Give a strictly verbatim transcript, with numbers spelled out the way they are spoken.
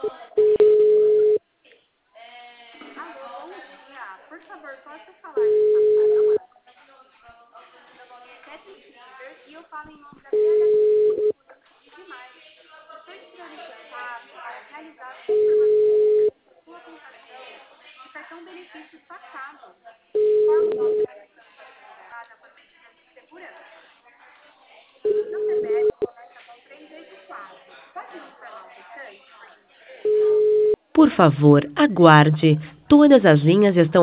Alô, bom dia. Por favor, posso falar com Rafaela? Meu nome é Kathleen Silver e eu falo em nome da P H Seguros e demais. Estou entrando em contato para realizar a confirmação da sua aplicação de cartão benefícios passado. Informo que a autorização está sendo usada por medidas de segurança. O seu C P F começa com três oito quatro. Pode me informar o restante, por gentileza? Por favor, aguarde. Todas as linhas estão